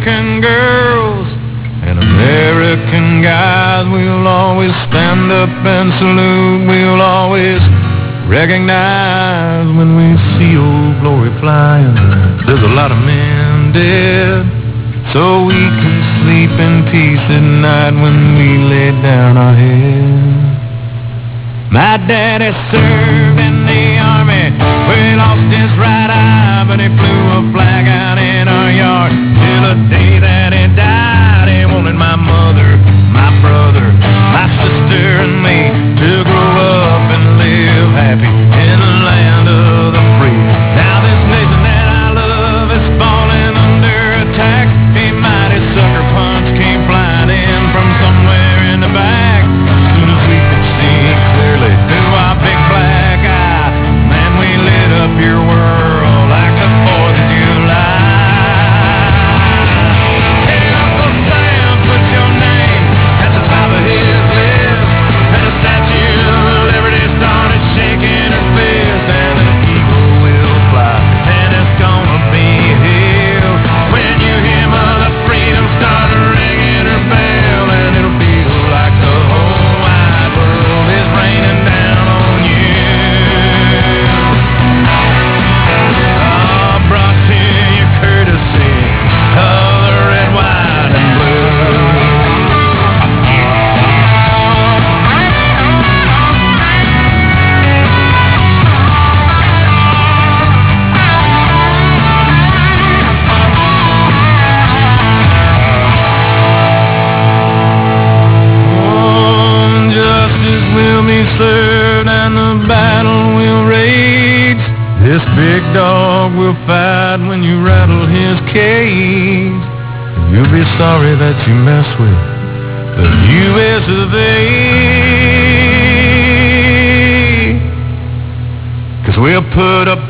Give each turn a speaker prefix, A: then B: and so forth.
A: American girls and American guys. We'll always stand up and salute. We'll always recognize when we see old glory flying. There's a lot of men dead, so we can sleep in peace at night when we lay down our head. My daddy served in the army where he lost his right eye, but he flew a flag out in our yard till the day that he died. He wanted my mother, my brother, my sister and me to grow up and live happy in the land of the free. Now this nation that I love is falling under attack. A mighty sucker punch came flying in from somewhere in the back. Soon as we could see clearly through our big black eye, man, we lit up your world like the 4th of July. Hey, Uncle Sam, put your name at the top of his list, and the Statue of Liberty started shaking her fist, and an eagle will fly, and it's gonna be hell when you hear Mother Freedom start ringing her bell, and it'll feel like the whole wide world is raining down on you. Brought to you courtesy of the red, white, and blue. Justice will be served and the battle will rage. This big dog will fight when you rattle his cage. You'll be sorry that you mess with the U.S. of A. 'Cause we'll put up